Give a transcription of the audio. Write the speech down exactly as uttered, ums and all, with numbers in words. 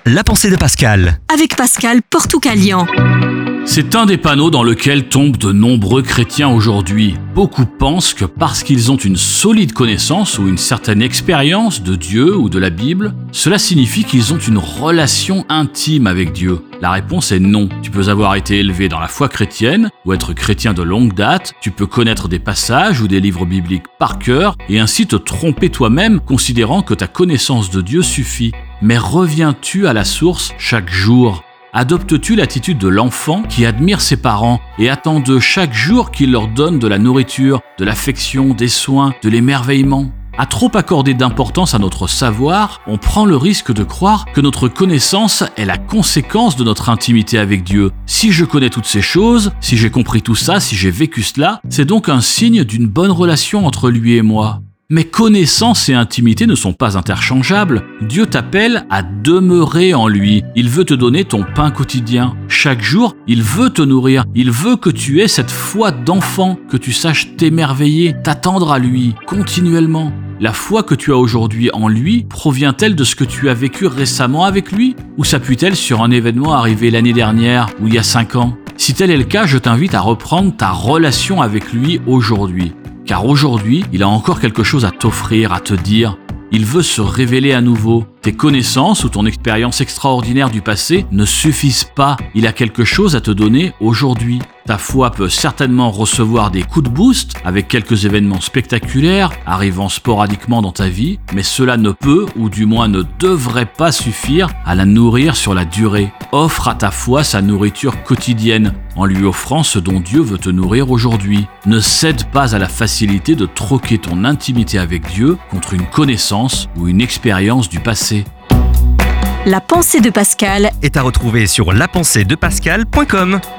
La pensée de Pascal. Avec Pascal Portucalian. C'est un des panneaux dans lequel tombent de nombreux chrétiens aujourd'hui. Beaucoup pensent que parce qu'ils ont une solide connaissance ou une certaine expérience de Dieu ou de la Bible, cela signifie qu'ils ont une relation intime avec Dieu. La réponse est non. Tu peux avoir été élevé dans la foi chrétienne ou être chrétien de longue date, tu peux connaître des passages ou des livres bibliques par cœur et ainsi te tromper toi-même considérant que ta connaissance de Dieu suffit. Mais reviens-tu à la source chaque jour ? Adoptes-tu l'attitude de l'enfant qui admire ses parents et attend d'eux chaque jour qu'ils leur donnent de la nourriture, de l'affection, des soins, de l'émerveillement ? À trop accorder d'importance à notre savoir, on prend le risque de croire que notre connaissance est la conséquence de notre intimité avec Dieu. Si je connais toutes ces choses, si j'ai compris tout ça, si j'ai vécu cela, c'est donc un signe d'une bonne relation entre lui et moi. Mais connaissance et intimité ne sont pas interchangeables. Dieu t'appelle à demeurer en lui. Il veut te donner ton pain quotidien. Chaque jour, il veut te nourrir. Il veut que tu aies cette foi d'enfant, que tu saches t'émerveiller, t'attendre à lui, continuellement. La foi que tu as aujourd'hui en lui provient-elle de ce que tu as vécu récemment avec lui ? Ou s'appuie-t-elle sur un événement arrivé l'année dernière ou il y a cinq ans ? Si tel est le cas, je t'invite à reprendre ta relation avec lui aujourd'hui. Car aujourd'hui, il a encore quelque chose à t'offrir, à te dire. Il veut se révéler à nouveau. Tes connaissances ou ton expérience extraordinaire du passé ne suffisent pas. Il a quelque chose à te donner aujourd'hui. Ta foi peut certainement recevoir des coups de boost avec quelques événements spectaculaires arrivant sporadiquement dans ta vie, mais cela ne peut, ou du moins ne devrait pas suffire à la nourrir sur la durée. Offre à ta foi sa nourriture quotidienne en lui offrant ce dont Dieu veut te nourrir aujourd'hui. Ne cède pas à la facilité de troquer ton intimité avec Dieu contre une connaissance ou une expérience du passé. La pensée de Pascal Est à retrouver sur la pensée de pascal point com.